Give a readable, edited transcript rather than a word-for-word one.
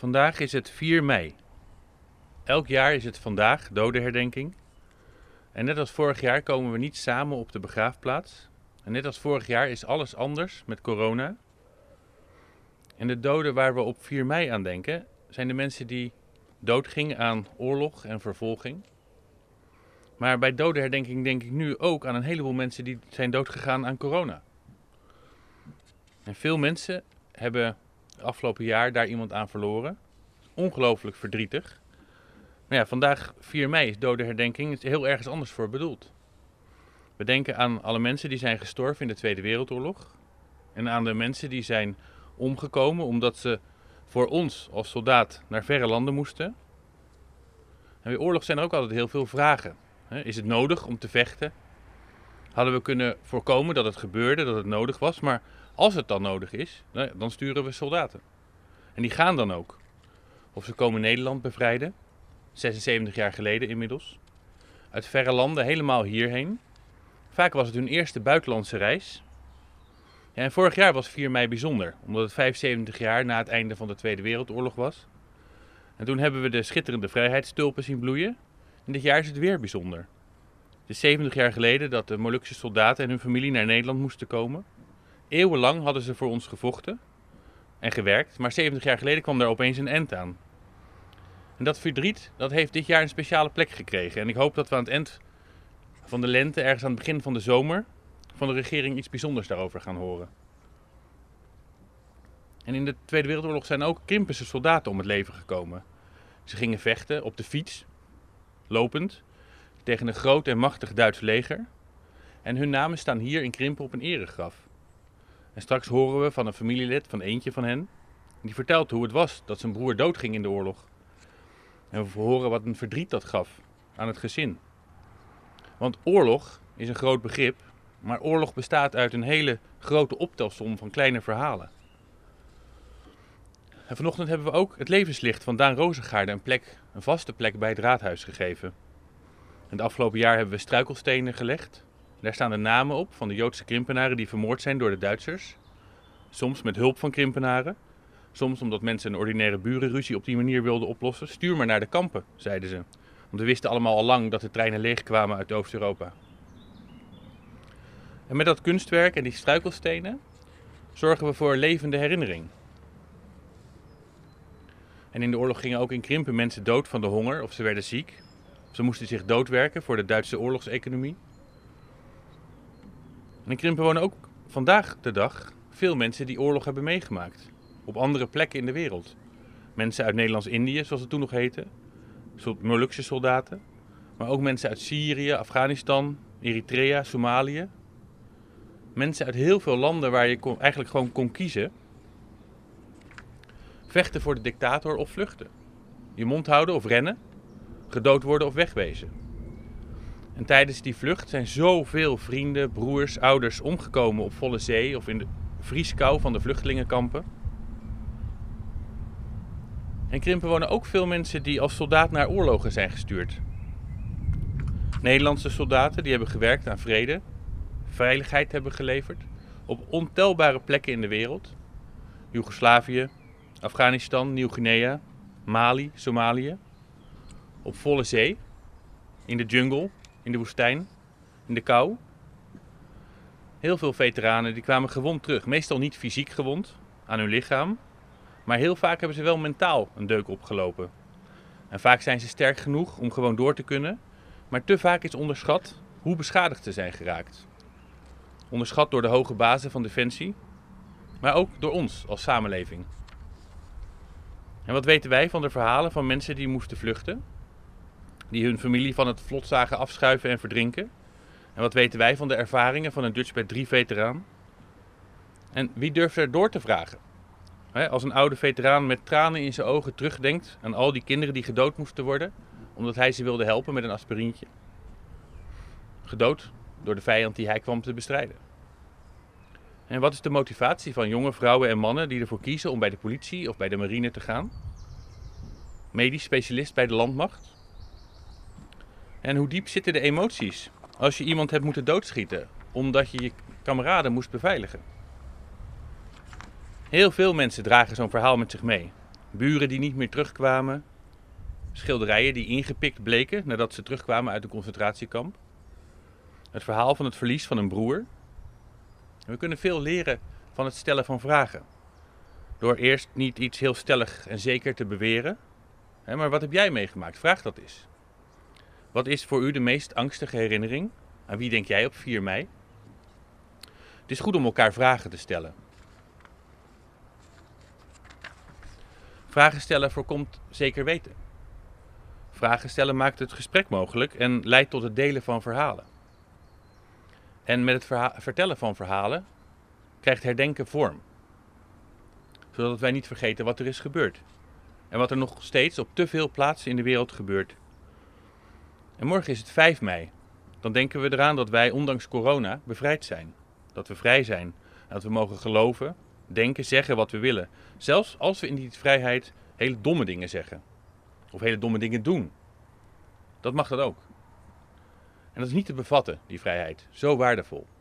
Vandaag is het 4 mei. Elk jaar is het vandaag dodenherdenking. En net als vorig jaar komen we niet samen op de begraafplaats. En net als vorig jaar is alles anders met corona. En de doden waar we op 4 mei aan denken, zijn de mensen die doodgingen aan oorlog en vervolging. Maar bij dodenherdenking denk ik nu ook aan een heleboel mensen die zijn doodgegaan aan corona. En veel mensen hebben afgelopen jaar daar iemand aan verloren. Ongelooflijk verdrietig. Maar ja, vandaag 4 mei is dodenherdenking, is heel ergens anders voor bedoeld. We denken aan alle mensen die zijn gestorven in de Tweede Wereldoorlog. En aan de mensen die zijn omgekomen omdat ze voor ons als soldaat naar verre landen moesten. En bij oorlog zijn er ook altijd heel veel vragen. Is het nodig om te vechten? Hadden we kunnen voorkomen dat het gebeurde, dat het nodig was. Maar als het dan nodig is, dan sturen we soldaten. En die gaan dan ook. Of ze komen Nederland bevrijden, 76 jaar geleden inmiddels. Uit verre landen helemaal hierheen. Vaak was het hun eerste buitenlandse reis. Ja, en vorig jaar was 4 mei bijzonder, omdat het 75 jaar na het einde van de Tweede Wereldoorlog was. En toen hebben we de schitterende vrijheidstulpen zien bloeien. En dit jaar is het weer bijzonder. Het is 70 jaar geleden dat de Molukse soldaten en hun familie naar Nederland moesten komen. Eeuwenlang hadden ze voor ons gevochten en gewerkt, maar 70 jaar geleden kwam daar opeens een eind aan. En dat verdriet, dat heeft dit jaar een speciale plek gekregen. En ik hoop dat we aan het eind van de lente, ergens aan het begin van de zomer, van de regering iets bijzonders daarover gaan horen. En in de Tweede Wereldoorlog zijn ook Krimpense soldaten om het leven gekomen. Ze gingen vechten op de fiets, lopend, tegen een groot en machtig Duits leger. En hun namen staan hier in Krimpen op een eregraf. En straks horen we van een familielid van eentje van hen, die vertelt hoe het was dat zijn broer doodging in de oorlog. En we horen wat een verdriet dat gaf aan het gezin. Want oorlog is een groot begrip, maar oorlog bestaat uit een hele grote optelsom van kleine verhalen. En vanochtend hebben we ook het levenslicht van Daan Rozengaarde een vaste plek bij het raadhuis gegeven. En het afgelopen jaar hebben we struikelstenen gelegd. Daar staan de namen op van de Joodse Krimpenaren die vermoord zijn door de Duitsers. Soms met hulp van Krimpenaren. Soms omdat mensen een ordinaire burenruzie op die manier wilden oplossen. Stuur maar naar de kampen, zeiden ze. Want we wisten allemaal al lang dat de treinen leegkwamen uit Oost-Europa. En met dat kunstwerk en die struikelstenen zorgen we voor een levende herinnering. En in de oorlog gingen ook in Krimpen mensen dood van de honger of ze werden ziek. Ze moesten zich doodwerken voor de Duitse oorlogseconomie. En in Krimpen wonen ook vandaag de dag veel mensen die oorlog hebben meegemaakt. Op andere plekken in de wereld. Mensen uit Nederlands-Indië, zoals het toen nog heette. Molukse soldaten. Maar ook mensen uit Syrië, Afghanistan, Eritrea, Somalië. Mensen uit heel veel landen waar je eigenlijk gewoon kon kiezen. Vechten voor de dictator of vluchten. Je mond houden of rennen. Gedood worden of wegwezen. En tijdens die vlucht zijn zoveel vrienden, broers, ouders omgekomen op volle zee of in de vrieskou van de vluchtelingenkampen. In Krimpen wonen ook veel mensen die als soldaat naar oorlogen zijn gestuurd. Nederlandse soldaten die hebben gewerkt aan vrede, veiligheid hebben geleverd op ontelbare plekken in de wereld. Joegoslavië, Afghanistan, Nieuw-Guinea, Mali, Somalië. Op volle zee, in de jungle, in de woestijn, in de kou. Heel veel veteranen die kwamen gewond terug. Meestal niet fysiek gewond aan hun lichaam. Maar heel vaak hebben ze wel mentaal een deuk opgelopen. En vaak zijn ze sterk genoeg om gewoon door te kunnen. Maar te vaak is onderschat hoe beschadigd ze zijn geraakt. Onderschat door de hoge bazen van Defensie. Maar ook door ons als samenleving. En wat weten wij van de verhalen van mensen die moesten vluchten? Die hun familie van het vlot zagen afschuiven en verdrinken? En wat weten wij van de ervaringen van een Dutchbat 3 veteraan? En wie durft er door te vragen? Als een oude veteraan met tranen in zijn ogen terugdenkt aan al die kinderen die gedood moesten worden, omdat hij ze wilde helpen met een aspirintje. Gedood door de vijand die hij kwam te bestrijden. En wat is de motivatie van jonge vrouwen en mannen die ervoor kiezen om bij de politie of bij de marine te gaan? Medisch specialist bij de landmacht? En hoe diep zitten de emoties als je iemand hebt moeten doodschieten omdat je je kameraden moest beveiligen? Heel veel mensen dragen zo'n verhaal met zich mee. buren die niet meer terugkwamen, schilderijen die ingepikt bleken nadat ze terugkwamen uit een concentratiekamp. Het verhaal van het verlies van een broer. We kunnen veel leren van het stellen van vragen. Door eerst niet iets heel stellig en zeker te beweren. Maar wat heb jij meegemaakt? Vraag dat eens. Wat is voor u de meest angstige herinnering? Aan wie denk jij op 4 mei? Het is goed om elkaar vragen te stellen. Vragen stellen voorkomt zeker weten. Vragen stellen maakt het gesprek mogelijk en leidt tot het delen van verhalen. En met het vertellen van verhalen krijgt herdenken vorm. Zodat wij niet vergeten wat er is gebeurd. En wat er nog steeds op te veel plaatsen in de wereld gebeurt. En morgen is het 5 mei. Dan denken we eraan dat wij ondanks corona bevrijd zijn. Dat we vrij zijn. En dat we mogen geloven, denken, zeggen wat we willen. Zelfs als we in die vrijheid hele domme dingen zeggen. Of hele domme dingen doen. Dat mag dat ook. En dat is niet te bevatten, die vrijheid. Zo waardevol.